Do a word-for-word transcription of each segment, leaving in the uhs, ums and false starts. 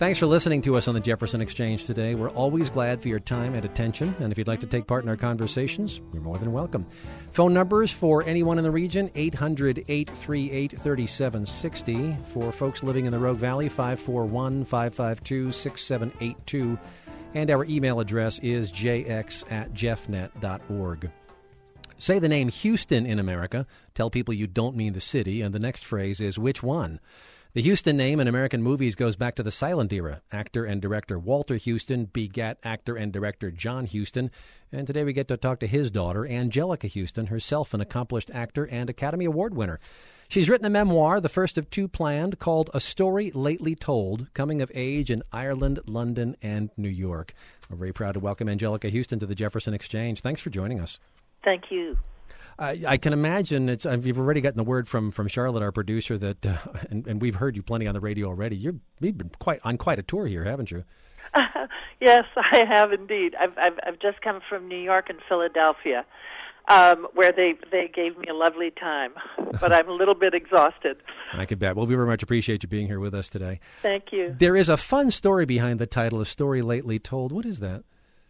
Thanks for listening to us on the Jefferson Exchange today. We're always glad for your time and attention, and if you'd like to take part in our conversations, you're more than welcome. Phone numbers for anyone in the region, eight hundred, eight three eight, three seven six zero. For folks living in the Rogue Valley, five four one, five five two, six seven eight two. And our email address is j x at jeffnet dot org. Say the name Houston in America. Tell people you don't mean the city, and the next phrase is, which one? The Houston name in American movies goes back to the silent era. Actor and director Walter Houston begat actor and director John Huston, and today we get to talk to his daughter, Angelica Houston, herself an accomplished actor and Academy Award winner. She's written a memoir, the first of two planned, called A Story Lately Told, coming of age in Ireland, London, and New York. We're very proud to welcome Angelica Houston to the Jefferson Exchange. Thanks for joining us. Thank you. I, I can imagine it's. Uh, you've already gotten the word from, from Charlotte, our producer, that, uh, and, and we've heard you plenty on the radio already. You're, you've been quite on quite a tour here, haven't you? Uh, yes, I have indeed. I've, I've I've just come from New York and Philadelphia, um, where they they gave me a lovely time. But I'm a little bit exhausted. I could bet. Well, we very much appreciate you being here with us today. Thank you. There is a fun story behind the title, A Story Lately Told. What is that?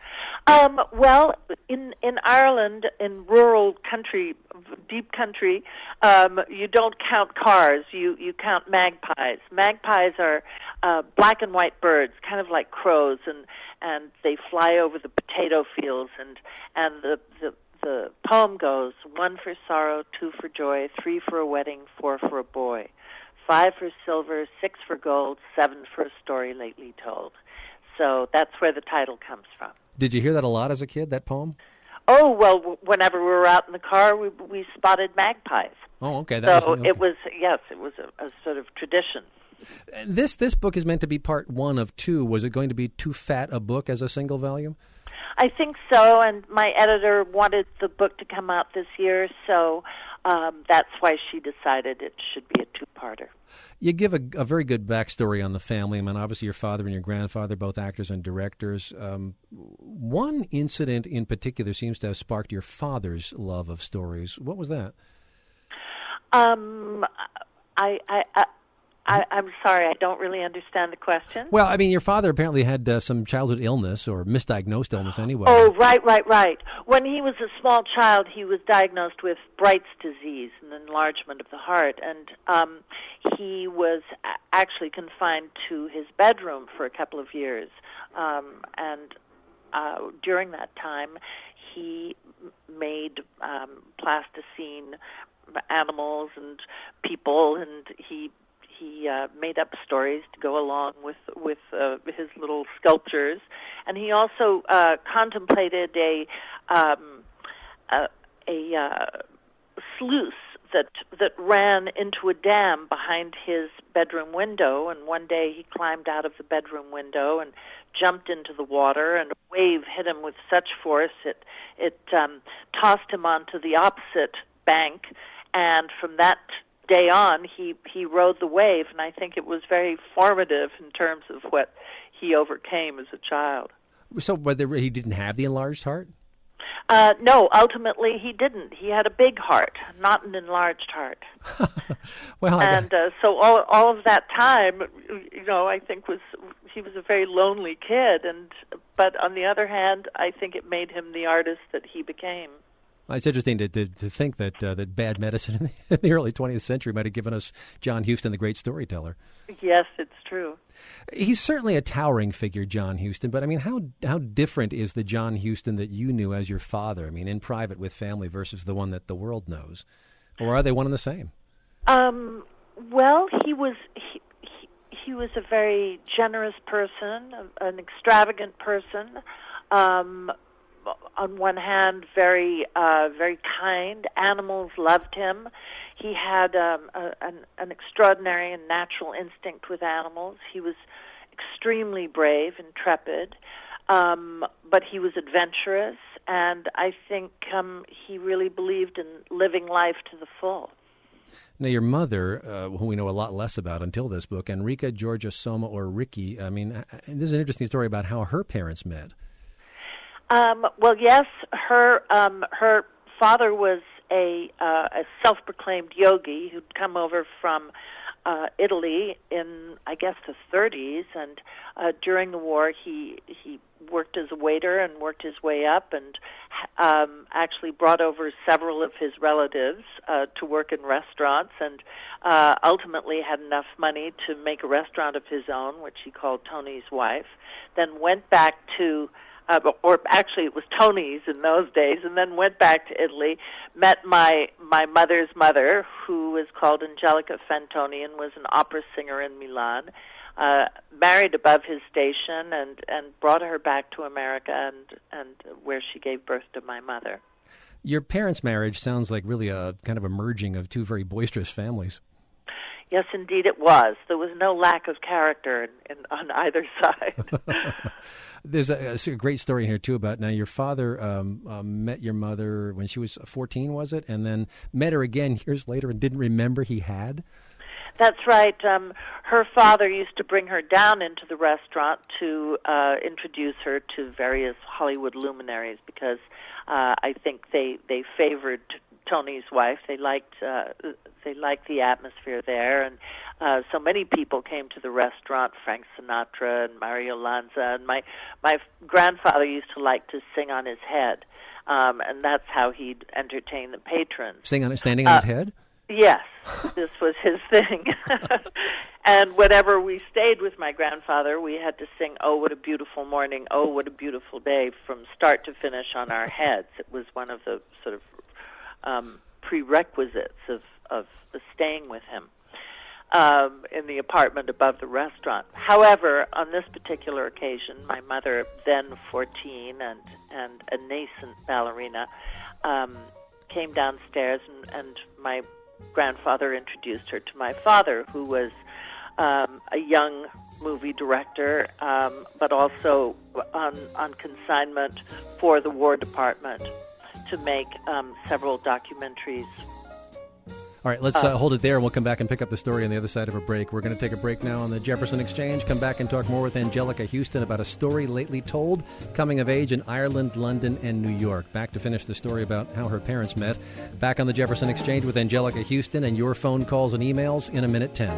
Um, well, in in Ireland, in rural country, deep country, um, you don't count cars. You you count magpies. Magpies are uh, black and white birds, kind of like crows, and and they fly over the potato fields. And and the the the poem goes: one for sorrow, two for joy, three for a wedding, four for a boy, five for silver, six for gold, seven for a story lately told. So that's where the title comes from. Did you hear that a lot as a kid, that poem? Oh, well, w- whenever we were out in the car, we we spotted magpies. Oh, okay. That so was the, okay. it was, yes, it was a, a sort of tradition. This this book is meant to be part one of two. Was it going to be too fat a book as a single volume? I think so, and my editor wanted the book to come out this year, so um, that's why she decided it should be a two-parter. You give a, a very good backstory on the family. I mean, obviously your father and your grandfather, both actors and directors. Um, one incident in particular seems to have sparked your father's love of stories. What was that? Um, I, I, I, I, I'm sorry, I don't really understand the question. Well, I mean, your father apparently had uh, some childhood illness or misdiagnosed illness anyway. Oh, right, right, right. When he was a small child, he was diagnosed with Bright's disease, an enlargement of the heart, and um, he was a- actually confined to his bedroom for a couple of years. Um, and uh, during that time, he made um, plasticine animals and people, and he He uh, made up stories to go along with with uh, his little sculptures, and he also uh, contemplated a um, a, a uh, sluice that that ran into a dam behind his bedroom window. And one day he climbed out of the bedroom window and jumped into the water, and a wave hit him with such force it it um, tossed him onto the opposite bank, and from that day on, he, he rode the wave, and I think it was very formative in terms of what he overcame as a child. So whether he didn't have the enlarged heart? Uh, no, ultimately he didn't. He had a big heart, not an enlarged heart. well, and uh, so all all of that time, you know, I think was he was a very lonely kid, and but on the other hand, I think it made him the artist that he became. Well, it's interesting to, to, to think that uh, that bad medicine in the, in the early twentieth century might have given us John Huston, the great storyteller. Yes, it's true. He's certainly a towering figure, John Huston, but I mean, how how different is the John Huston that you knew as your father, I mean, in private with family versus the one that the world knows? Or are they one and the same? Um, well, he was he, he, he was a very generous person, an extravagant person. Um on one hand, very, uh, very kind. Animals loved him. He had um, a, an, an extraordinary and natural instinct with animals. He was extremely brave, intrepid, um, but he was adventurous, and I think um, he really believed in living life to the full. Now, your mother, uh, who we know a lot less about until this book, Enrica Georgia Soma, or Ricky, I mean, this is an interesting story about how her parents met. Um, well, yes, her um, her father was a, uh, a self-proclaimed yogi who'd come over from uh, Italy in, I guess, the thirties, and uh, during the war, he he worked as a waiter and worked his way up, and um, actually brought over several of his relatives uh, to work in restaurants, and uh, ultimately had enough money to make a restaurant of his own, which he called Tony's Wife. Then went back to Uh, or actually it was Tony's in those days, and then went back to Italy, met my my mother's mother, who was called Angelica Fantoni and was an opera singer in Milan, uh, married above his station, and, and brought her back to America, and, and where she gave birth to my mother. Your parents' marriage sounds like really a kind of a merging of two very boisterous families. Yes, indeed it was. There was no lack of character in, in, on either side. There's a, a great story in here, too, about now your father um, um, met your mother when she was fourteen, was it? And then met her again years later and didn't remember he had? That's right. Um, her father used to bring her down into the restaurant to uh, introduce her to various Hollywood luminaries because uh, I think they, they favored Tony's Wife. They liked uh, they liked the atmosphere there, and uh, so many people came to the restaurant. Frank Sinatra and Mario Lanza, and my my grandfather used to like to sing on his head, um, and that's how he'd entertain the patrons. Sing on standing on uh, his head? Yes, this was his thing. And whenever we stayed with my grandfather, we had to sing "Oh, What a Beautiful Morning, Oh, What a Beautiful Day" from start to finish on our heads. It was one of the sort of Um, prerequisites of, of staying with him um, in the apartment above the restaurant. However, on this particular occasion, my mother, then fourteen and, and a nascent ballerina, um, came downstairs, and, and my grandfather introduced her to my father, who was um, a young movie director, um, but also on, on consignment for the War Department to make um, several documentaries. All right, let's uh, hold it there, and we'll come back and pick up the story on the other side of a break. We're going to take a break now on the Jefferson Exchange, come back and talk more with Angelica Houston about a story lately told, coming of age in Ireland, London, and New York. Back to finish the story about how her parents met. Back on the Jefferson Exchange with Angelica Houston, and your phone calls and emails in a minute ten.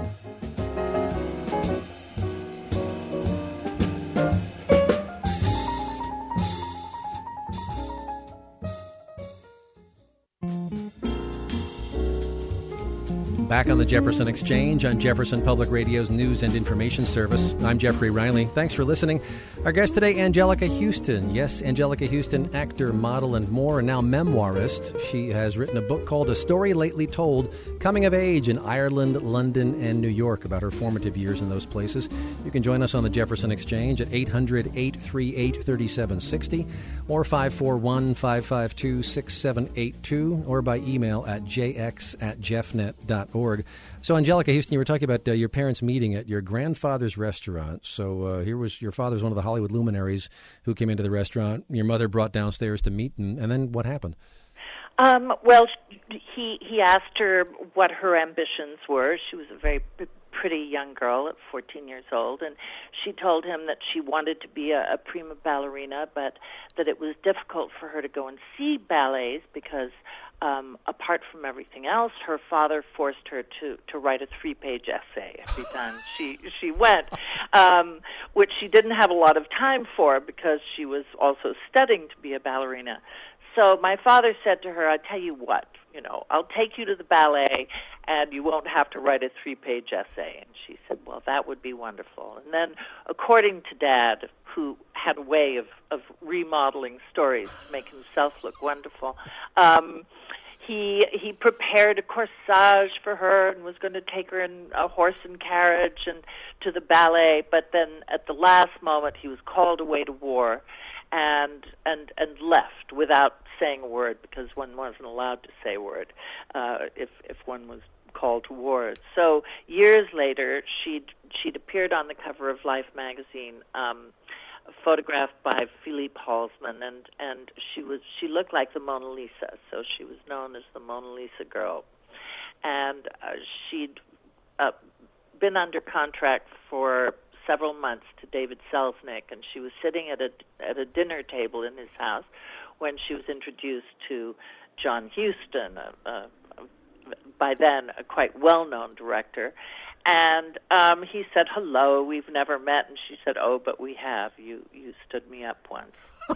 Back on the Jefferson Exchange on Jefferson Public Radio's News and Information Service. I'm Jeffrey Riley. Thanks for listening. Our guest today, Angelica Houston. Yes, Angelica Houston, actor, model, and more, and now memoirist. She has written a book called A Story Lately Told, coming of age in Ireland, London, and New York, about her formative years in those places. You can join us on the Jefferson Exchange at eight hundred, eight three eight, three seven six zero or five four one, five five two, six seven eight two or by email at j x at jeffnet dot org. So, Angelica Houston, you were talking about uh, your parents meeting at your grandfather's restaurant. So uh, here was your father's one of the Hollywood luminaries who came into the restaurant. Your mother brought downstairs to meet, and, and then what happened? Um, well, he he asked her what her ambitions were. She was a very p- pretty young girl at fourteen years old, and she told him that she wanted to be a, a prima ballerina, but that it was difficult for her to go and see ballets because Um, apart from everything else, her father forced her to, to write a three-page essay every time she she went, um, which she didn't have a lot of time for because she was also studying to be a ballerina. So my father said to her, "I tell you what, you know, I'll take you to the ballet, and you won't have to write a three-page essay." And she said, "Well, that would be wonderful." And then, according to Dad, who had a way of, of remodeling stories to make himself look wonderful, um, he he prepared a corsage for her and was going to take her in a horse and carriage and to the ballet. But then, at the last moment, he was called away to war, and and and left without saying a word because one wasn't allowed to say a word uh, if if one was called to war. So years later, she'd she'd appeared on the cover of Life magazine, um, photographed by Philippe Halsman, and and she was she looked like the Mona Lisa, so she was known as the Mona Lisa girl. And uh, she'd uh, been under contract for several months to David Selznick, and she was sitting at a at a dinner table in his house when she was introduced to John Huston, a, a, by then a quite well-known director, And um, he said, hello, we've never met. And she said, oh, but we have. You you stood me up once.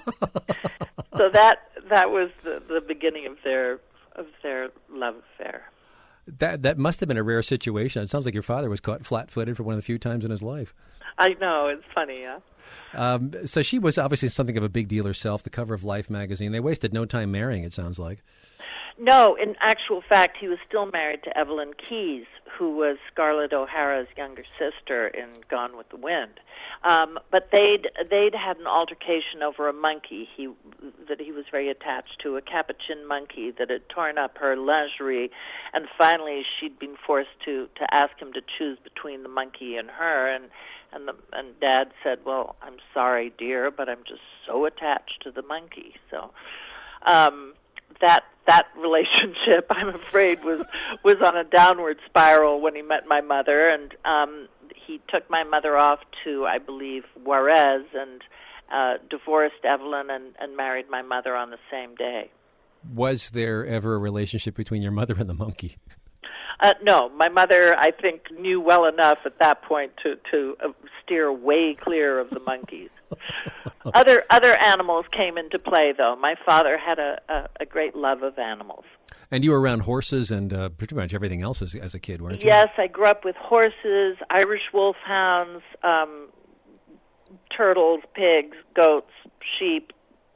So that that was the, the beginning of their of their love affair. That that must have been a rare situation. It sounds like your father was caught flat-footed for one of the few times in his life. I know, it's funny, yeah. Um, so she was obviously something of a big deal herself, the cover of Life magazine. They wasted no time marrying, it sounds like. No, in actual fact, he was still married to Evelyn Keyes, who was Scarlett O'Hara's younger sister in Gone with the Wind. Um, but they'd they'd had an altercation over a monkey he that he was very attached to, a capuchin monkey that had torn up her lingerie, and finally she'd been forced to, to ask him to choose between the monkey and her, and and the, and Dad said, "Well, I'm sorry, dear, but I'm just so attached to the monkey." So um, that that relationship, I'm afraid, was was on a downward spiral when he met my mother, and um, he took my mother off to, I believe, Juarez, and uh, divorced Evelyn and, and married my mother on the same day. Was there ever a relationship between your mother and the monkey? Uh, no, my mother, I think, knew well enough at that point to, to uh, steer way clear of the monkeys. Other other animals came into play, though. My father had a, a, a great love of animals. And you were around horses and uh, pretty much everything else as, as a kid, weren't you? Yes, I grew up with horses, Irish wolfhounds, um, turtles, pigs, goats, sheep,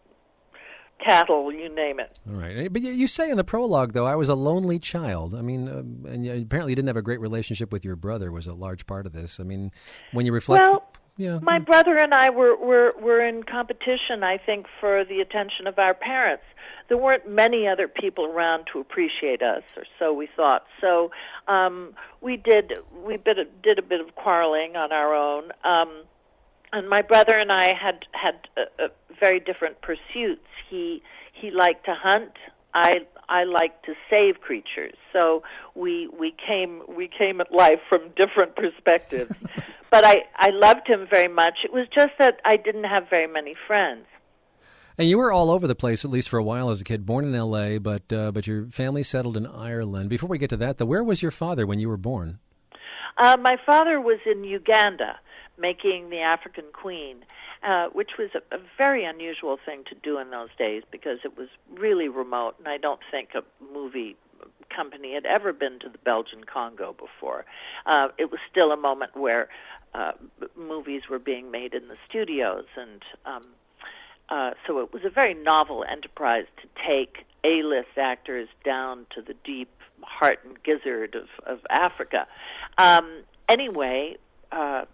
cattle, you name it. All right. But you say in the prologue, though, I was a lonely child. I mean, uh, and apparently you didn't have a great relationship with your brother was a large part of this. I mean, when you reflect... Well, yeah, my yeah. brother and I were, were, were in competition, I think, for the attention of our parents. There weren't many other people around to appreciate us, or so we thought. So um, we did we bit, did a bit of quarreling on our own. Um, and my brother and I had, had uh, uh, very different pursuits. He he liked to hunt. I I liked to save creatures. So we we came we came at life from different perspectives. But I, I loved him very much. It was just that I didn't have very many friends. And you were all over the place, at least for a while as a kid, born in L A, but uh, but your family settled in Ireland. Before we get to that, though, where was your father when you were born? Uh, my father was in Uganda, making The African Queen, uh, which was a, a very unusual thing to do in those days because it was really remote, and I don't think a movie company had ever been to the Belgian Congo before. Uh, it was still a moment where uh, movies were being made in the studios, and um, uh, so it was a very novel enterprise to take A-list actors down to the deep heart and gizzard of, of Africa. Um, anyway, uh,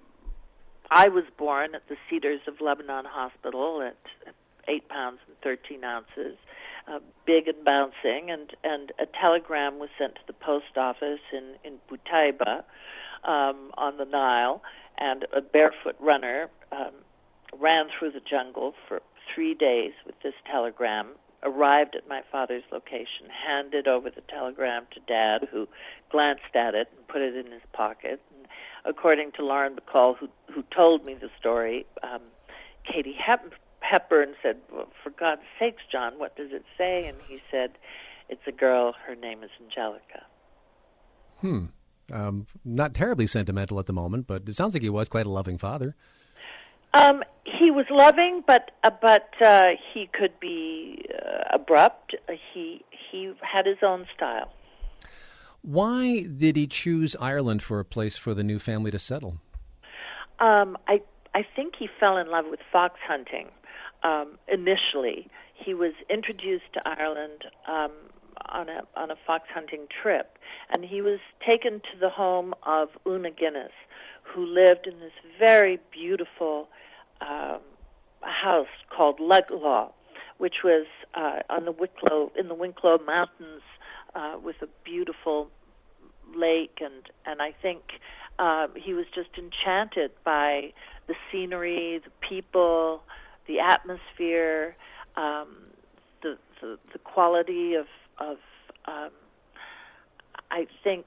I was born at the Cedars of Lebanon Hospital at eight pounds and thirteen ounces, uh, big and bouncing, and, and a telegram was sent to the post office in, in Butaiba um, on the Nile, and a barefoot runner um, ran through the jungle for three days with this telegram, arrived at my father's location, handed over the telegram to Dad, who glanced at it and put it in his pocket. And according to Lauren Bacall, who, who told me the story, um, Katie Hep- Hepburn said, well, for God's sakes, John, what does it say? And he said, it's a girl, her name is Angelica. Hmm. Um, not terribly sentimental at the moment, but it sounds like he was quite a loving father. Um, he was loving, but uh, but uh, he could be uh, abrupt. Uh, he he had his own style. Why did he choose Ireland for a place for the new family to settle? Um, I I think he fell in love with fox hunting. Um, initially, he was introduced to Ireland um, on a on a fox hunting trip, and he was taken to the home of Una Guinness, who lived in this very beautiful um, house called Luglaw, which was uh, on the Wicklow in the Wicklow Mountains, uh, with a beautiful lake, and and I think uh, he was just enchanted by the scenery, the people, the atmosphere, um, the, the the quality of of um, I think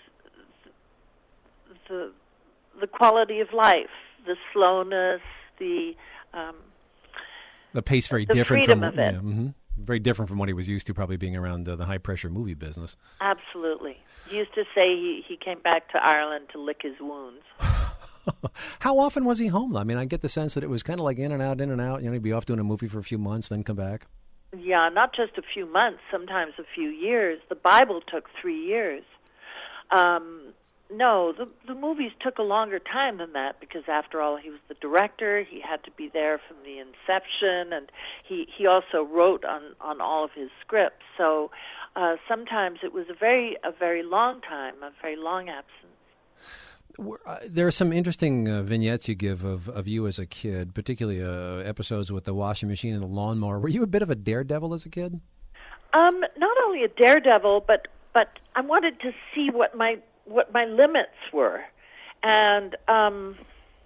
the the quality of life, the slowness, the um, the pace very the different freedom from of it. Yeah, mm-hmm. very different from what he was used to, probably being around uh, the high-pressure movie business. Absolutely. He used to say he, he came back to Ireland to lick his wounds. How often was he home, though? I mean, I get the sense that it was kind of like in and out, in and out. You know, he'd be off doing a movie for a few months, then come back. Yeah, not just a few months, sometimes a few years. The Bible took three years. Um, no, the the movies took a longer time than that because, after all, he was the director. He had to be there from the inception, and he, he also wrote on, on all of his scripts. So uh, sometimes it was a very a very long time, a very long absence. Uh, there are some interesting uh, vignettes you give of, of you as a kid, particularly uh, episodes with the washing machine and the lawnmower. Were you a bit of a daredevil as a kid? Um, not only a daredevil, but but I wanted to see what my what my limits were, and um,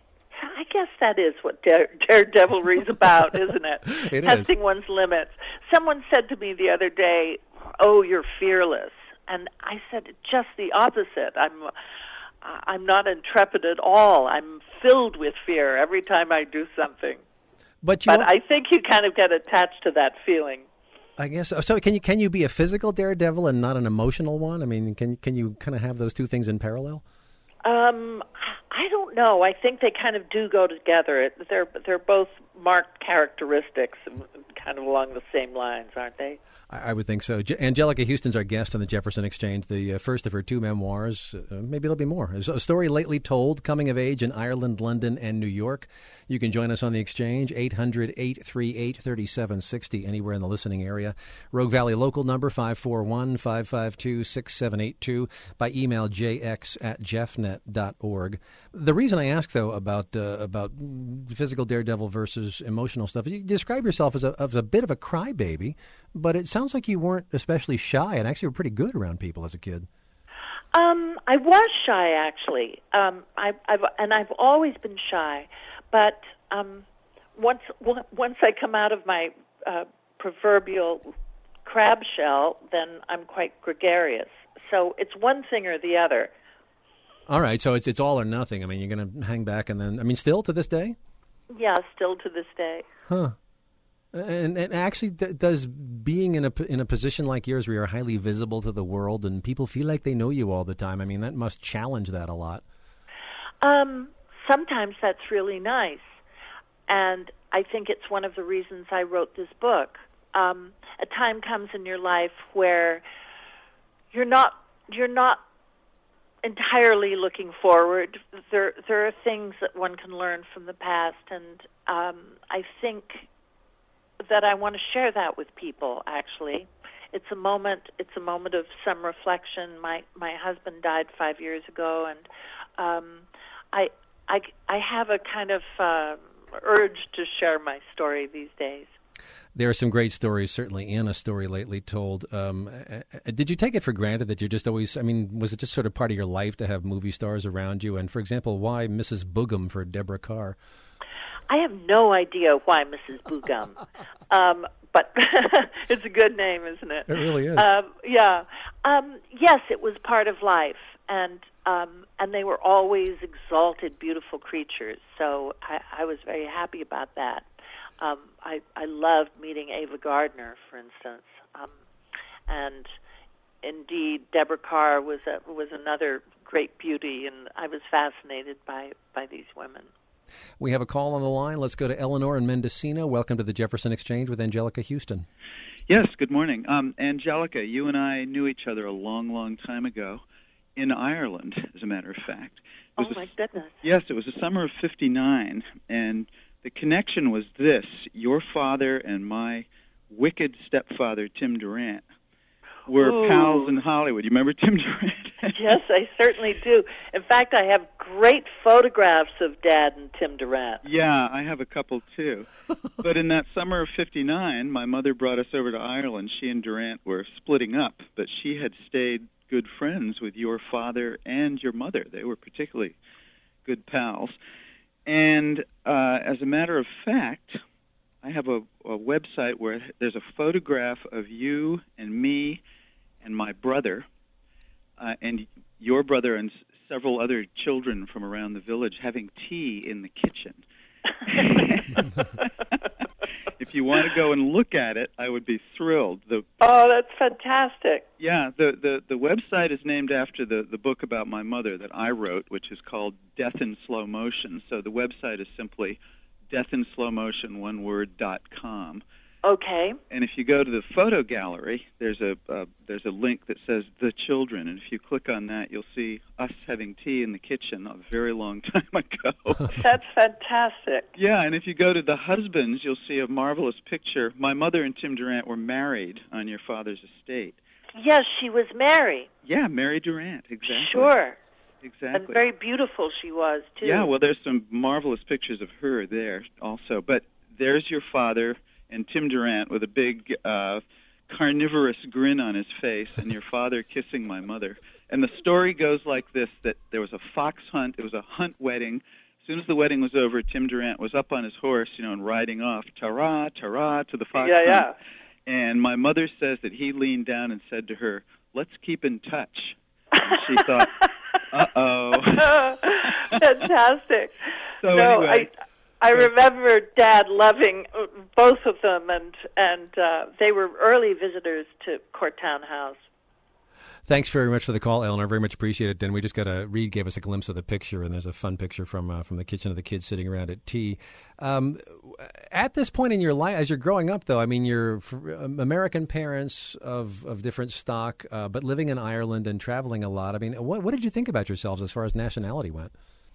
I guess that is what dare, daredevilry is about, isn't it? It Testing is. one's limits. Someone said to me the other day, "Oh, you're fearless," and I said just the opposite. I'm I'm not intrepid at all. I'm filled with fear every time I do something. But, you but I think you kind of get attached to that feeling. I guess so. Can you can you be a physical daredevil and not an emotional one? I mean, can can you kind of have those two things in parallel? Um, I don't know. I think they kind of do go together. They're they're both marked characteristics, kind of along the same lines, aren't they? I would think so. Angelica Houston's our guest on the Jefferson Exchange, the uh, first of her two memoirs. Uh, maybe there'll be more. A story lately told, coming of age in Ireland, London, and New York. You can join us on the Exchange, eight hundred, eight three eight, three seven six zero, anywhere in the listening area. Rogue Valley local number, five four one, five five two, six seven eight two, by email j x at jeffnet dot org. The reason I ask, though, about uh, about physical daredevil versus emotional stuff, you describe yourself as a, as a bit of a crybaby, but it sounds like you weren't especially shy and actually were pretty good around people as a kid. Um, I was shy, actually. Um, I, I've and I've always been shy, but um, once once I come out of my uh, proverbial crab shell, then I'm quite gregarious. So it's one thing or the other. All right, so it's it's all or nothing. I mean, you're going to hang back and then, I mean, still to this day? Yeah, still to this day. Huh. And, and actually, th- does being in a in a position like yours, where you're highly visible to the world and people feel like they know you all the time, I mean, that must challenge that a lot. Um, sometimes that's really nice, and I think it's one of the reasons I wrote this book. Um, a time comes in your life where you're not you're not entirely looking forward. There there are things that one can learn from the past, and um, I think that I want to share that with people. Actually, it's a moment. It's a moment of some reflection. My my husband died five years ago, and um, I I I have a kind of uh, urge to share my story these days. There are some great stories, certainly in A Story Lately Told. Um, uh, did you take it for granted that you're just always, I mean, was it just sort of part of your life to have movie stars around you? And, for example, why Missus Boogum for Deborah Carr? I have no idea why Missus Boogum, um, but it's a good name, isn't it? It really is. Um, yeah. Um, yes, it was part of life, and um, and they were always exalted, beautiful creatures. So I, I was very happy about that. Um, I, I loved meeting Ava Gardner, for instance, um, and indeed, Deborah Carr was a, was another great beauty, and I was fascinated by, by these women. We have a call on the line. Let's go to Eleanor in Mendocino. Welcome to the Jefferson Exchange with Angelica Houston. Yes, good morning. Um, Angelica, you and I knew each other a long, long time ago in Ireland, as a matter of fact. Oh, my a, goodness. Yes, it was the summer of fifty-nine, and the connection was this. Your father and my wicked stepfather, Tim Durant, were Ooh. pals in Hollywood. You remember Tim Durant? Yes, I certainly do. In fact, I have great photographs of Dad and Tim Durant. Yeah, I have a couple, too. But in that summer of fifty-nine, my mother brought us over to Ireland. She and Durant were splitting up, but she had stayed good friends with your father and your mother. They were particularly good pals. And uh, as a matter of fact, I have a, a website where there's a photograph of you and me and my brother, uh, and your brother and s- several other children from around the village having tea in the kitchen. If if you want to go and look at it, I would be thrilled. The, oh, that's fantastic. Yeah, the, the, the website is named after the, the book about my mother that I wrote, which is called Death in Slow Motion. So the website is simply death in slow motion, one word, dot com. Okay. And if you go to the photo gallery, there's a uh, there's a link that says The Children, and if you click on that, you'll see us having tea in the kitchen a very long time ago. That's fantastic. Yeah, and if you go to The Husbands, you'll see a marvelous picture. My mother and Tim Durant were married on your father's estate. Yes, she was Mary. Yeah, Mary Durant, exactly. Sure. Exactly. And very beautiful she was, too. Yeah, well, there's some marvelous pictures of her there also. But there's your father and Tim Durant with a big uh, carnivorous grin on his face, and your father kissing my mother. And the story goes like this, that there was a fox hunt. It was a hunt wedding. As soon as the wedding was over, Tim Durant was up on his horse, you know, and riding off, ta-ra, ta-ra, to the fox yeah, hunt. Yeah. And my mother says that he leaned down and said to her, "Let's keep in touch." And she thought, uh-oh. Fantastic. So no, anyway. I, I remember Dad loving both of them, and, and uh, they were early visitors to Courtown House. Thanks very much for the call, Eleanor. Very much appreciate it. And we just got a Reed gave us a glimpse of the picture, and there's a fun picture from uh, from the kitchen of the kids sitting around at tea. Um, at this point in your life, as you're growing up, though, I mean, you're American parents of of different stock, uh, but living in Ireland and traveling a lot. I mean, what what did you think about yourselves as far as nationality went?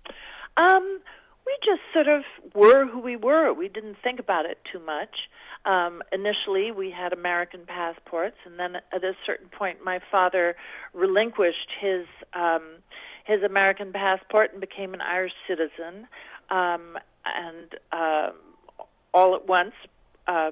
Um, we just sort of were who we were. We didn't think about it too much. Um, initially, we had American passports, and then at a certain point, my father relinquished his um, his American passport and became an Irish citizen. Um, and uh, all at once, um,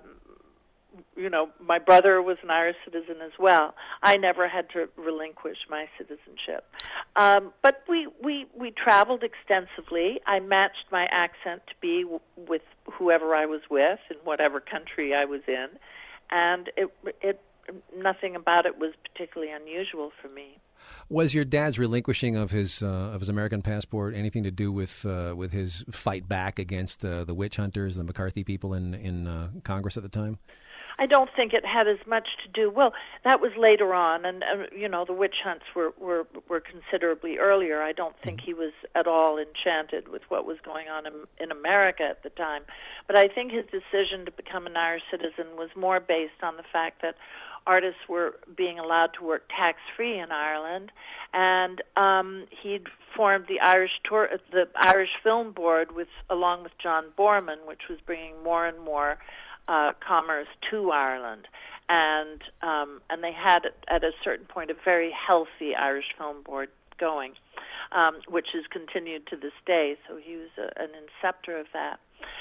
you know, my brother was an Irish citizen as well. I never had to relinquish my citizenship. Um, but we, we, we traveled extensively. I matched my accent to be w- with whoever I was with in whatever country I was in. And it, it, nothing about it was particularly unusual for me. Was your dad's relinquishing of his uh, of his American passport anything to do with uh, with his fight back against uh, the witch hunters, the McCarthy people in, in uh, Congress at the time? I don't think it had as much to do. Well, that was later on, and uh, you know, the witch hunts were, were were considerably earlier. I don't think he was at all enchanted with what was going on in, in America at the time. But I think his decision to become an Irish citizen was more based on the fact that artists were being allowed to work tax-free in Ireland, and um, he'd formed the Irish tour, the Irish Film Board, with along with John Borman, which was bringing more and more Uh, commerce to Ireland, and um, and they had at a certain point a very healthy Irish Film Board going, um, which has continued to this day. So he was a, an inceptor of that.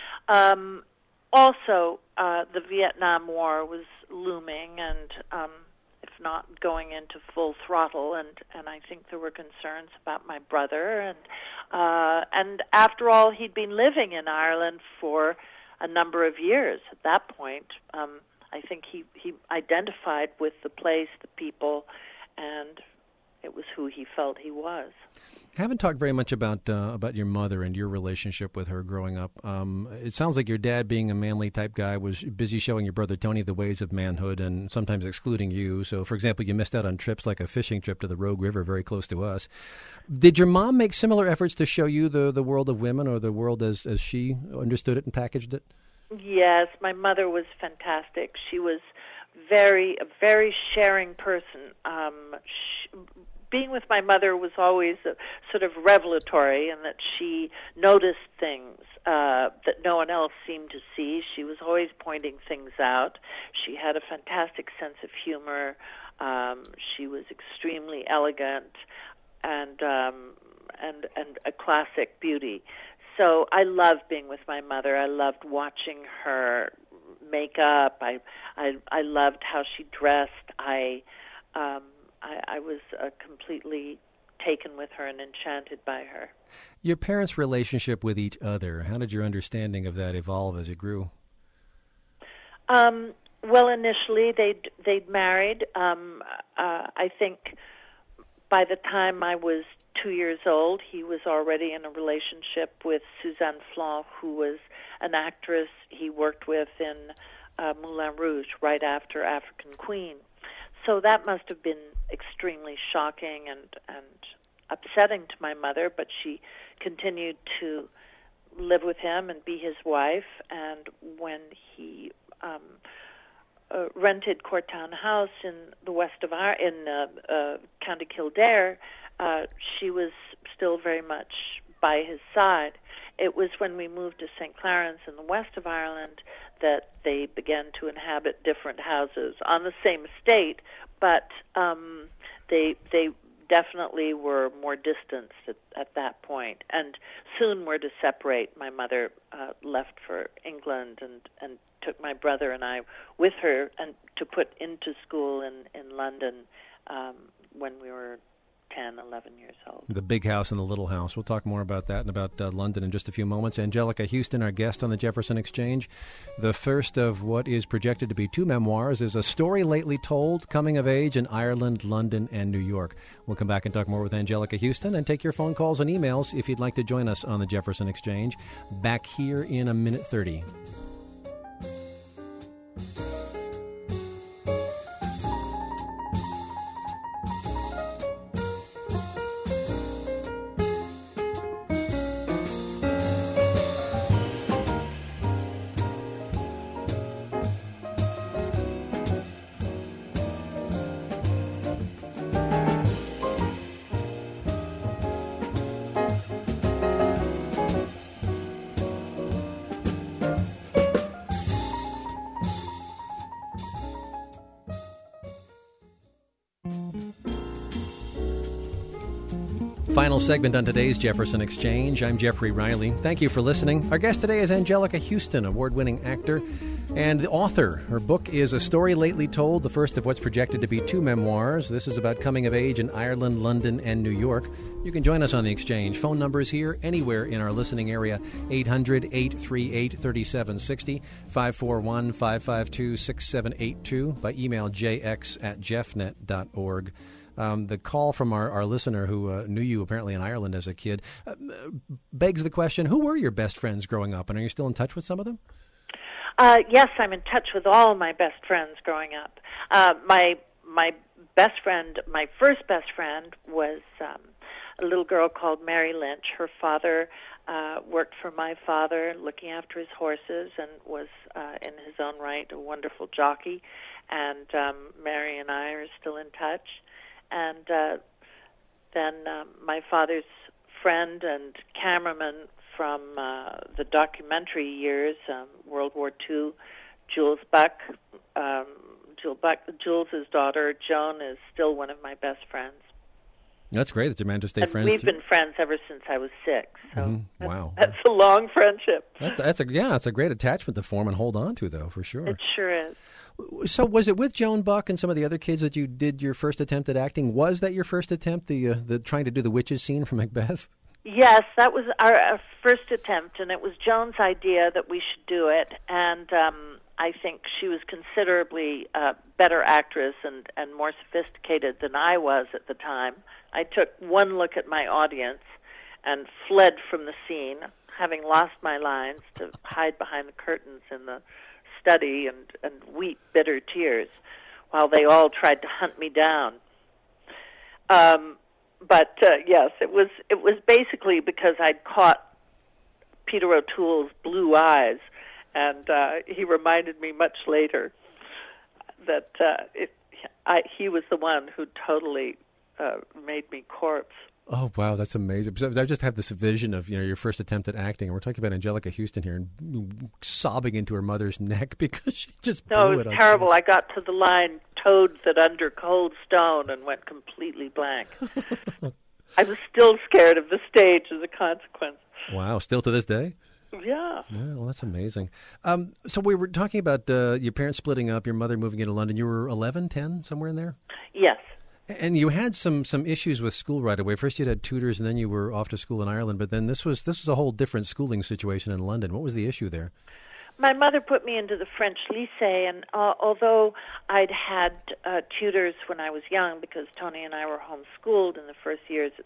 Um, also, uh, the Vietnam War was looming, and um, if not going into full throttle, and, and I think there were concerns about my brother, and uh, and after all, he'd been living in Ireland for a number of years. At that point, um, I think he, he identified with the place, the people, and it was who he felt he was. I haven't talked very much about uh, about your mother and your relationship with her growing up. Um, it sounds like your dad, being a manly type guy, was busy showing your brother Tony the ways of manhood and sometimes excluding you. So, for example, you missed out on trips like a fishing trip to the Rogue River very close to us. Did your mom make similar efforts to show you the, the world of women, or the world as, as she understood it and packaged it? Yes, my mother was fantastic. She was very, a very sharing person. Um, she, being with my mother was always a, sort of revelatory, in that she noticed things uh, that no one else seemed to see. She was always pointing things out. She had a fantastic sense of humor. Um, she was extremely elegant and um, and and a classic beauty. So I loved being with my mother. I loved watching her make up. I I, I loved how she dressed. I um, I, I was uh, completely taken with her and enchanted by her. Your parents' relationship with each other, how did your understanding of that evolve as it grew? Um, well, initially they'd, they'd married. Um, uh, I think by the time I was two years old, he was already in a relationship with Suzanne Flon, who was an actress he worked with in uh, Moulin Rouge right after African Queen. So that must have been extremely shocking and, and upsetting to my mother, but she continued to live with him and be his wife. And when he um, uh, rented Courtown House in the west of our in uh, uh, County Kildare, uh, she was still very much by his side. It was when we moved to Saint Clarence in the west of Ireland that they began to inhabit different houses on the same estate, but um, they they definitely were more distanced at, at that point, and soon were to separate. My mother uh, left for England and, and took my brother and I with her and to put into school in, in London um, when we were ten, eleven years old. The big house and the little house. We'll talk more about that and about uh, London in just a few moments. Angelica Houston, our guest on the Jefferson Exchange. The first of what is projected to be two memoirs is A Story Lately Told, Coming of Age in Ireland, London, and New York. We'll come back and talk more with Angelica Houston and take your phone calls and emails if you'd like to join us on the Jefferson Exchange. Back here in a minute thirty. Final segment on today's Jefferson Exchange. I'm Jeffrey Riley. Thank you for listening. Our guest today is Angelica Houston, award-winning actor and the author. Her book is A Story Lately Told, the first of what's projected to be two memoirs. This is about coming of age in Ireland, London, and New York. You can join us on the Exchange. Phone numbers here anywhere in our listening area, eight hundred, eight three eight, three seven six zero, five four one, five five two, six seven eight two, by email j x at jeffnet dot org. Um, the call from our, our listener who uh, knew you apparently in Ireland as a kid uh, begs the question, who were your best friends growing up, and are you still in touch with some of them? Uh, yes, I'm in touch with all my best friends growing up. Uh, my my best friend, my first best friend was um, a little girl called Mary Lynch. Her father uh, worked for my father, looking after his horses, and was uh, in his own right a wonderful jockey. And um, Mary and I are still in touch. And uh, then um, my father's friend and cameraman from uh, the documentary years, um, World War Two, Jules Buck. Um, Jules Buck, Jules's daughter, Joan, is still one of my best friends. That's great that you managed to stay and friends. We've too. been friends ever since I was six. So mm-hmm. Wow. That's, that's a long friendship. That's, that's a yeah, it's a great attachment to form and hold on to, though, for sure. It sure is. So was it with Joan Buck and some of the other kids that you did your first attempt at acting? Was that your first attempt, the uh, the trying to do the witches scene from Macbeth? Yes, that was our, our first attempt, and it was Joan's idea that we should do it. And um, I think she was considerably uh, better actress and, and more sophisticated than I was at the time. I took one look at my audience and fled from the scene, having lost my lines, to hide behind the curtains in the study and, and weep bitter tears while they all tried to hunt me down. Um, but uh, yes, it was it was basically because I'd caught Peter O'Toole's blue eyes, and uh, he reminded me much later that uh, it, I, he was the one who totally uh, made me corpse. Oh, wow, that's amazing. So I just have this vision of, you know, your first attempt at acting, and we're talking about Angelica Houston here and sobbing into her mother's neck because she just blew no, it it. was on terrible. stage. I got to the line, toads that under cold stone, and went completely blank. I was still scared of the stage as a consequence. Wow, still to this day? Yeah. Yeah, well, that's amazing. Um, so we were talking about uh, your parents splitting up, your mother moving into London. You were eleven, ten, somewhere in there? Yes. And you had some, some issues with school right away. First you had tutors, and then you were off to school in Ireland. But then this was this was a whole different schooling situation in London. What was the issue there? My mother put me into the French lycée, and uh, although I'd had uh, tutors when I was young, because Tony and I were homeschooled in the first years at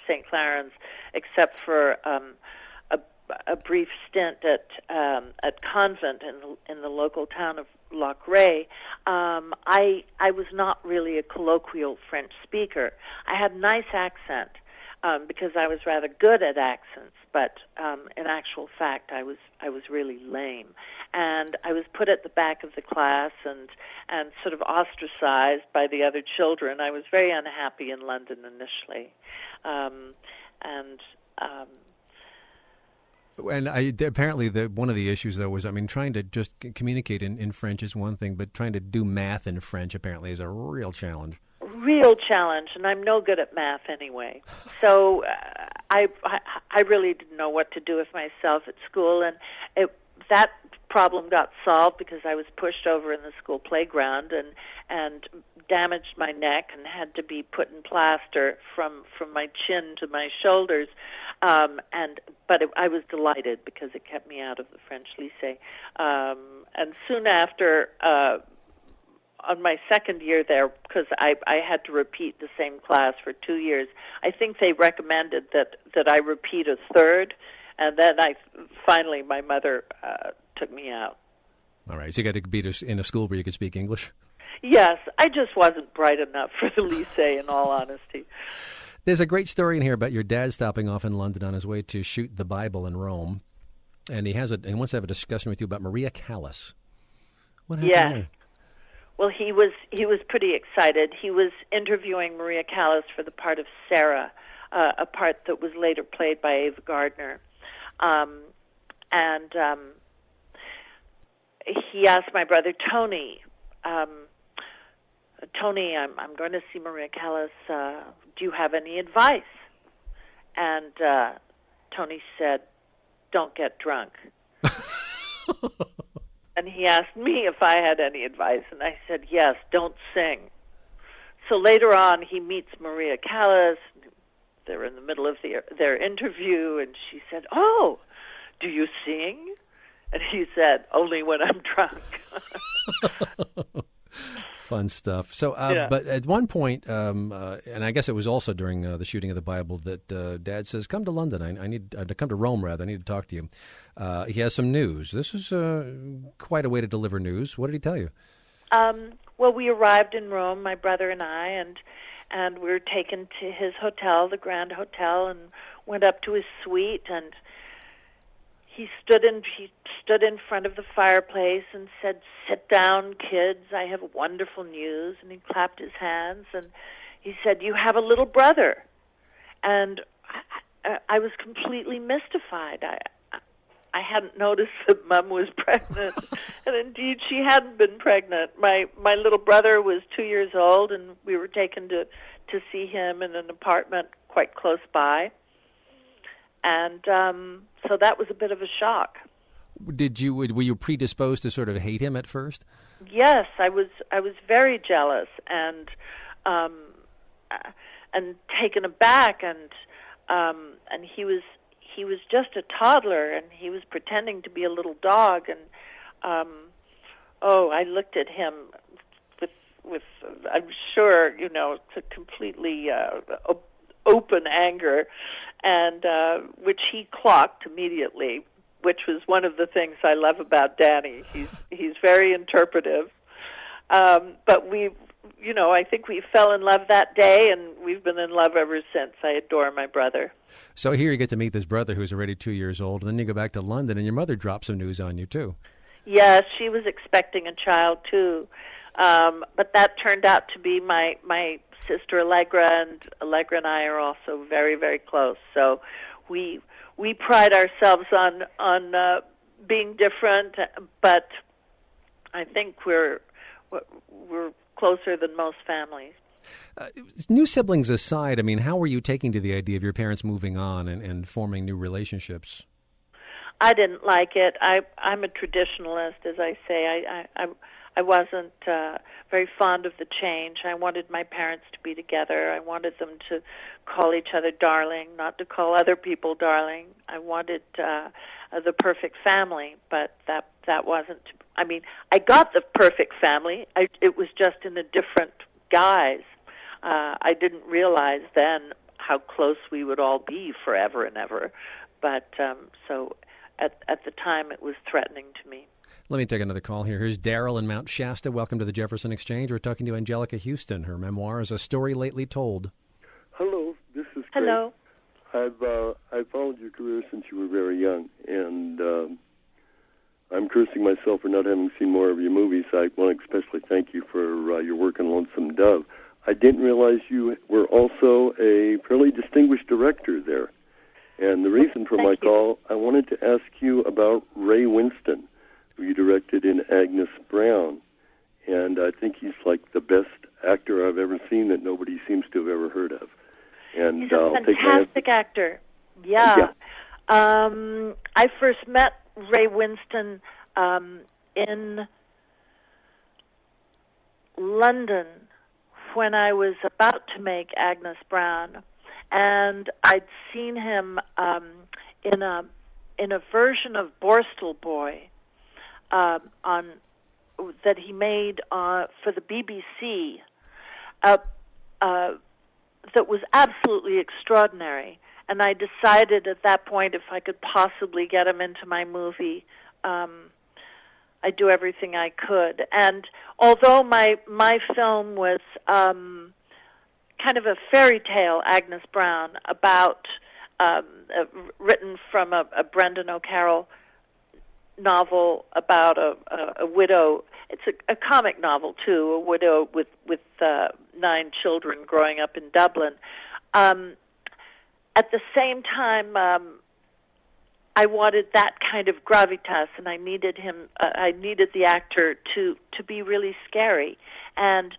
Saint Clarence, except for um, a, a brief stint at um, at convent in the, in the local town of Loughrea. Um, I I was not really a colloquial French speaker. I had a nice accent um, because I was rather good at accents, but um, in actual fact, I was I was really lame, and I was put at the back of the class and and sort of ostracized by the other children. I was very unhappy in London initially, um, and. Um, And I, apparently, the, one of the issues, though, was, I mean, trying to just c- communicate in, in French is one thing, but trying to do math in French, apparently, is a real challenge. Real challenge, and I'm no good at math anyway. So uh, I, I I really didn't know what to do with myself at school, and it, that problem got solved because I was pushed over in the school playground and and damaged my neck and had to be put in plaster from from my chin to my shoulders. Um, and but it, I was delighted because it kept me out of the French lycée. Um, and soon after, uh, on my second year there, because I, I had to repeat the same class for two years, I think they recommended that, that I repeat a third, and then I finally my mother uh, took me out. All right, so you got to be in a school where you could speak English? Yes, I just wasn't bright enough for the lycée, in all honesty. There's a great story in here about your dad stopping off in London on his way to shoot the Bible in Rome, and he has a he wants to have a discussion with you about Maria Callas. What happened yes. there? Well, he was he was pretty excited. He was interviewing Maria Callas for the part of Sarah, uh, a part that was later played by Ava Gardner, um, and um, he asked my brother Tony. Um, Tony, I'm I'm going to see Maria Callas. Uh, do you have any advice? And uh, Tony said, "Don't get drunk." And he asked me if I had any advice, and I said, "Yes, don't sing." So later on, he meets Maria Callas. They're in the middle of their their interview, and she said, "Oh, do you sing?" And he said, "Only when I'm drunk." Fun stuff. So, uh, yeah. But at one point, um, uh, and I guess it was also during uh, the shooting of the Bible, that uh, Dad says, "Come to London. I, I need uh, to come to Rome. Rather, I need to talk to you." Uh, he has some news. This is uh, quite a way to deliver news. What did he tell you? Um, well, we arrived in Rome, my brother and I, and and we were taken to his hotel, the Grand Hotel, and went up to his suite. And he stood in he stood in front of the fireplace and said, "Sit down, kids. I have wonderful news." And he clapped his hands and he said, "You have a little brother." And I, I, I was completely mystified. I I hadn't noticed that Mum was pregnant, and indeed she hadn't been pregnant. My my little brother was two years old, and we were taken to to see him in an apartment quite close by. And um, so that was a bit of a shock. Did you were you predisposed to sort of hate him at first? Yes, I was. I was very jealous and um, and taken aback, and um, and he was he was just a toddler, and he was pretending to be a little dog, and um, oh, I looked at him with with I'm sure you know to completely uh, op- open anger, and uh, which he clocked immediately. Which was one of the things I love about Danny. He's he's very interpretive. Um, but we, you know, I think we fell in love that day, and we've been in love ever since. I adore my brother. So here you get to meet this brother who's already two years old, and then you go back to London, and your mother drops some news on you, too. Yes, she was expecting a child, too. Um, but that turned out to be my, my sister Allegra, and Allegra and I are also very, very close. So we... We pride ourselves on on uh, being different, but I think we're we're closer than most families. Uh, new siblings aside, I mean, how were you taking to the idea of your parents moving on and, and forming new relationships? I didn't like it. I I'm a traditionalist, as I say. I I I, I wasn't uh, very fond of the change. I wanted my parents to be together. I wanted them to call each other darling, not to call other people darling. I wanted uh, the perfect family, but that that wasn't. I mean, I got the perfect family. I, it was just in a different guise. Uh, I didn't realize then how close we would all be forever and ever. But um, so at at the time, it was threatening to me. Let me take another call here. Here's Daryl in Mount Shasta. Welcome to the Jefferson Exchange. We're talking to Angelica Houston. Her memoir is A Story Lately Told. Hello, this is Craig. Hello. I've uh, I've followed your career since you were very young, and um, I'm cursing myself for not having seen more of your movies. I want to especially thank you for uh, your work on Lonesome Dove. I didn't realize you were also a fairly distinguished director there. And the reason for Thank my you. call, I wanted to ask you about Ray Winston, who you directed in Agnes Brown. And I think he's like the best actor I've ever seen that nobody seems to have ever heard of. And He's a uh, fantastic actor. Yeah. Yeah. Um, I first met Ray Winston um, in London when I was about to make Agnes Brown, and I'd seen him um, in a in a version of Borstal Boy uh, on that he made uh, for the B B C. Uh, uh, that was absolutely extraordinary. And I decided at that point if I could possibly get him into my movie, um, I'd do everything I could. And although my my film was um, kind of a fairy tale, Agnes Brown, about um, uh, written from a, a Brendan O'Carroll novel about a, a, a widow. It's a, a comic novel too, a widow with with uh, nine children growing up in Dublin. Um, at the same time, um, I wanted that kind of gravitas, and I needed him. Uh, I needed the actor to to be really scary, and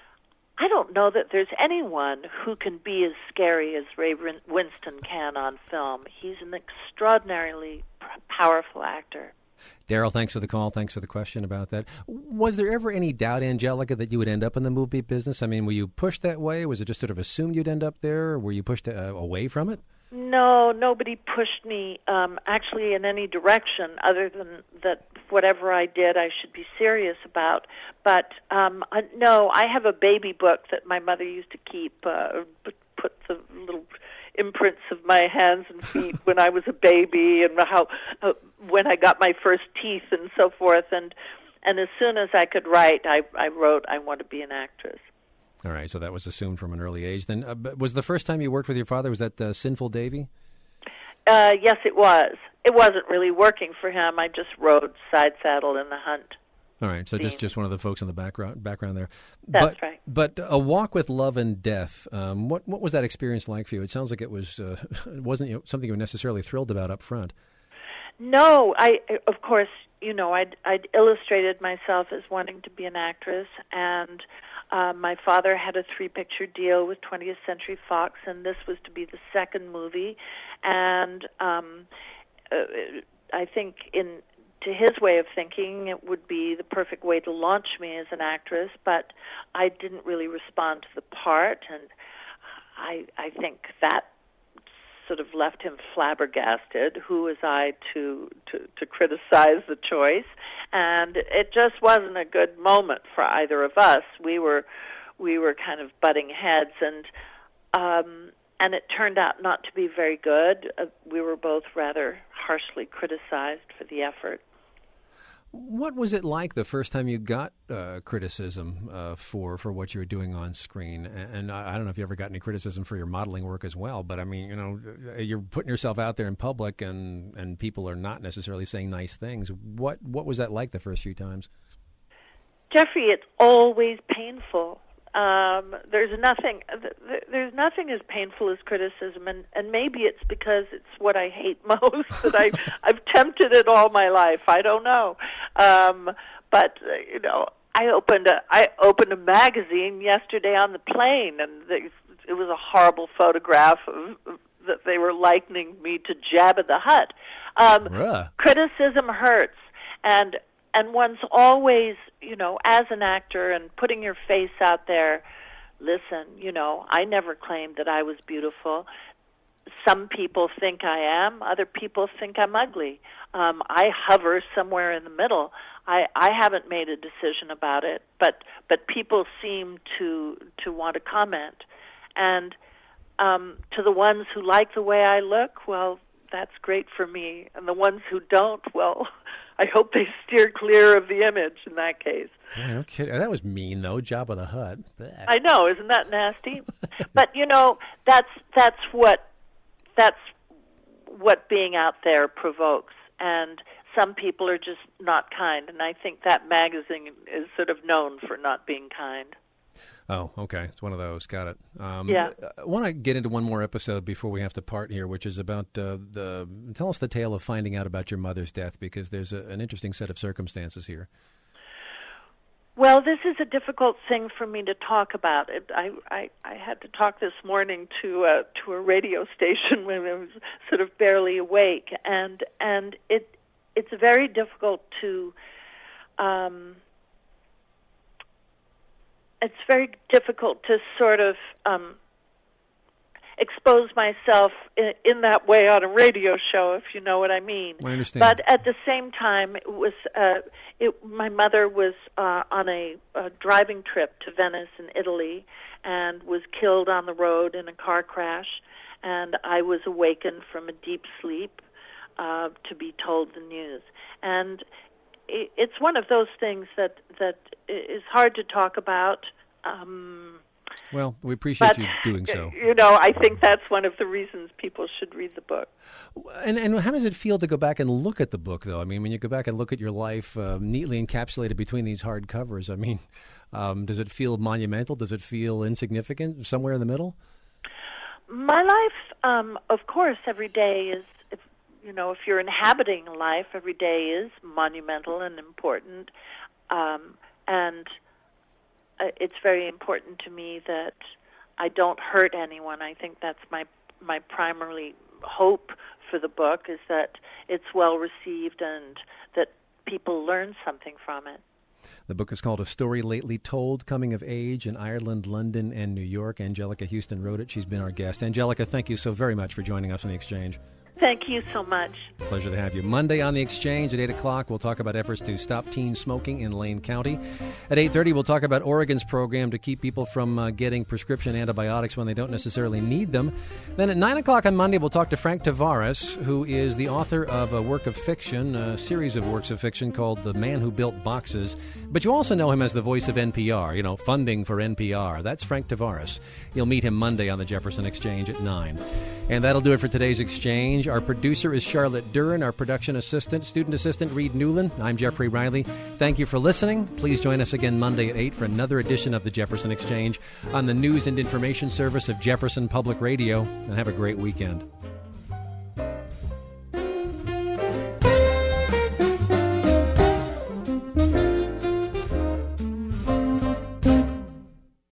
I don't know that there's anyone who can be as scary as Ray Winston can on film. He's an extraordinarily powerful actor. Daryl, thanks for the call. Thanks for the question about that. Was there ever any doubt, Angelica, that you would end up in the movie business? I mean, were you pushed that way? Was it just sort of assumed you'd end up there? Or were you pushed uh, away from it? No, nobody pushed me um, actually in any direction other than that whatever I did I should be serious about. But um, uh, no, I have a baby book that my mother used to keep, uh, put the little imprints of my hands and feet when I was a baby, and how uh, when I got my first teeth and so forth. And and as soon as I could write, I, I wrote, I want to be an actress. All right, so that was assumed from an early age. Then, uh, was the first time you worked with your father, was that uh, Sinful Davy? Uh, yes, it was. It wasn't really working for him. I just rode Side Saddle in The Hunt. All right, so just, just one of the folks in the background background there. That's but, right. But A Walk with Love and Death, um, what what was that experience like for you? It sounds like it was uh, it wasn't you know, something you were necessarily thrilled about up front. No, I of course you know I'd I'd illustrated myself as wanting to be an actress, and uh, my father had a three-picture deal with twentieth Century Fox, and this was to be the second movie, and um, uh, I think in. To his way of thinking, it would be the perfect way to launch me as an actress, but I didn't really respond to the part, and I I think that sort of left him flabbergasted. Who was I to, to, to criticize the choice? And it just wasn't a good moment for either of us. We were we were kind of butting heads, and um, and it turned out not to be very good. Uh, we were both rather harshly criticized for the effort. What was it like the first time you got uh, criticism uh, for for what you were doing on screen? And, and I, I don't know if you ever got any criticism for your modeling work as well, but I mean, you know, you're putting yourself out there in public, and, and people are not necessarily saying nice things. What what was that like the first few times? Jeffrey, it's always painful. Um, there's nothing. There's nothing as painful as criticism, and, and maybe it's because it's what I hate most that I I've tempted it all my life. I don't know, um, but uh, you know, I opened a I opened a magazine yesterday on the plane, and they, it was a horrible photograph of, of, that they were likening me to Jabba the Hutt. Um, Ruh. Criticism hurts, and. And one's always, you know, as an actor and putting your face out there, listen, you know, I never claimed that I was beautiful. Some people think I am. Other people think I'm ugly. Um, I hover somewhere in the middle. I, I haven't made a decision about it, but but people seem to to want to comment. And um, to the ones who like the way I look, well, that's great for me. And the ones who don't, well, I hope they steer clear of the image in that case. Yeah, no kidding. That was mean, though. Jabba the Hutt. Blech. I know, isn't that nasty? But you know, that's that's what that's what being out there provokes. And some people are just not kind, and I think that magazine is sort of known for not being kind. Oh, okay. It's one of those. Got it. Um, yeah. I want to get into one more episode before we have to part here, which is about uh, the. Tell us the tale of finding out about your mother's death, because there's a, an interesting set of circumstances here. Well, this is a difficult thing for me to talk about. It, I, I I had to talk this morning to uh, to a radio station when I was sort of barely awake, and and it it's very difficult to. Um, It's very difficult to sort of um, expose myself in, in that way on a radio show, if you know what I mean. I understand. But at the same time, it was uh, it, my mother was uh, on a, a driving trip to Venice in Italy and was killed on the road in a car crash, and I was awakened from a deep sleep uh, to be told the news. And it's one of those things that that is hard to talk about. Um, well, we appreciate but, you doing so. You know, I think that's one of the reasons people should read the book. And and how does it feel to go back and look at the book, though? I mean, when you go back and look at your life uh, neatly encapsulated between these hard covers, I mean, um, does it feel monumental? Does it feel insignificant, somewhere in the middle? My life, um, of course, every day is. You know, if you're inhabiting life, every day is monumental and important. Um, and uh, it's very important to me that I don't hurt anyone. I think that's my my primary hope for the book, is that it's well received and that people learn something from it. The book is called A Story Lately Told, Coming of Age in Ireland, London, and New York. Angelica Houston wrote it. She's been our guest. Angelica, thank you so very much for joining us on The Exchange. Thank you so much. Pleasure to have you. Monday on The Exchange at eight o'clock, we'll talk about efforts to stop teen smoking in Lane County. At eight thirty, we'll talk about Oregon's program to keep people from uh, getting prescription antibiotics when they don't necessarily need them. Then at nine o'clock on Monday, we'll talk to Frank Tavares, who is the author of a work of fiction, a series of works of fiction called The Man Who Built Boxes. But you also know him as the voice of N P R, you know, funding for N P R. That's Frank Tavares. You'll meet him Monday on the Jefferson Exchange at nine. And that'll do it for today's Exchange. Our producer is Charlotte Duran. Our production assistant, student assistant, Reed Newland. I'm Jeffrey Riley. Thank you for listening. Please join us again Monday at eight for another edition of the Jefferson Exchange on the News and Information Service of Jefferson Public Radio. And have a great weekend.